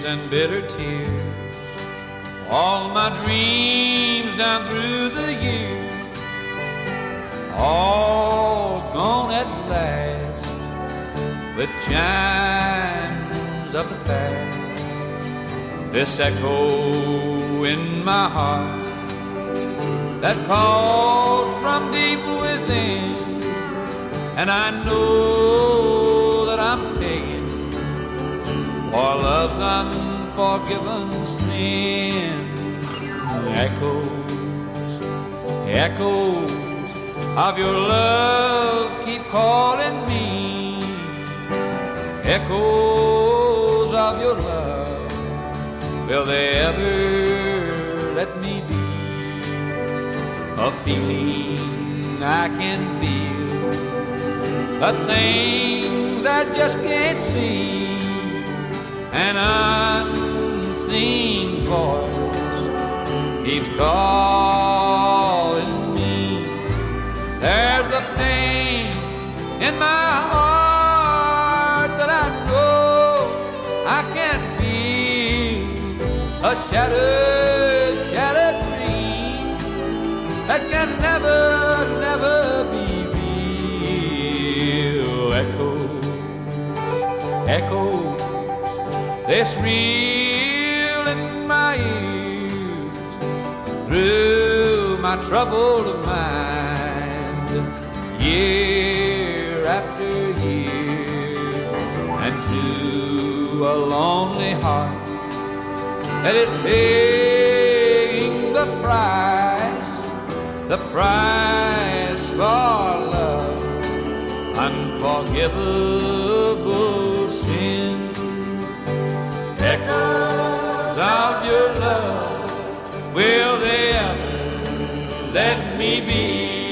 and bitter tears, all my dreams down through the years, all gone at last with chimes of the past. This echo in my heart that called from deep within, and I know that I'm paying for love's unforgiven sin. Echoes, echoes of your love keep calling me. Echoes of your love, will they ever let me be? A feeling I can feel, a things I just can't see, an unseen voice keeps calling me. There's a pain in my heart that I know I can't feel, a shattered, shattered dream that can never, never be real. Echoes, echoes, this reel in my ears through my troubled mind, year after year, and to a lonely heart that is paying the price for love, unforgivable sin. Echoes of your love, will they ever let me be?